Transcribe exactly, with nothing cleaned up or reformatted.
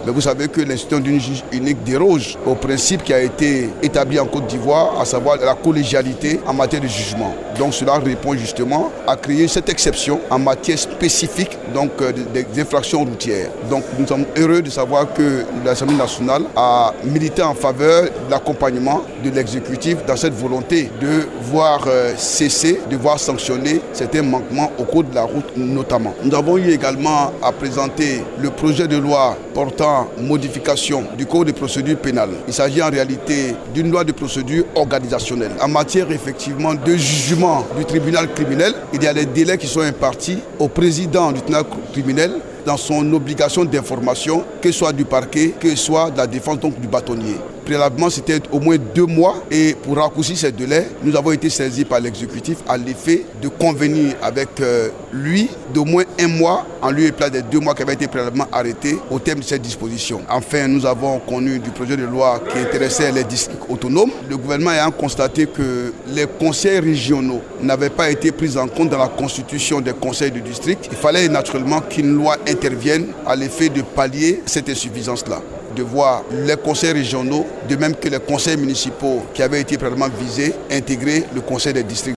Mais vous savez que l'institution d'une juge unique déroge au principe qui a été établi en Côte d'Ivoire, à savoir la collégialité en matière de jugement. Donc cela répond justement à créer cette exception en matière spécifique donc, euh, des infractions routières. Donc nous sommes heureux de savoir que l'Assemblée nationale a milité en faveur de l'accompagnement de l'exécutif dans cette volonté de voir euh, cesser, de voir sanctionner certains manquements au code de la route notamment. Nous avons eu également à présenter le projet de loi portant modification du code de procédure pénale. Il s'agit en réalité d'une loi de procédure organisationnelle. En matière effectivement de jugement du tribunal criminel, il y a des délais qui sont impartis au président du tribunal criminel dans son obligation d'information, que ce soit du parquet, que ce soit de la défense donc du bâtonnier. Préalablement, c'était au moins deux mois et pour raccourcir ces délais, nous avons été saisis par l'exécutif à l'effet de convenir avec euh, lui d'au moins un mois en lieu et place des deux mois qui avaient été préalablement arrêtés au terme de cette disposition. Enfin, nous avons connu du projet de loi qui intéressait les districts autonomes. Le gouvernement ayant constaté que les conseils régionaux n'avaient pas été pris en compte dans la constitution des conseils de district, il fallait naturellement qu'une loi intervienne à l'effet de pallier cette insuffisance-là, de voir les conseils régionaux, de même que les conseils municipaux qui avaient été préalablement visés, intégrer le conseil des districts.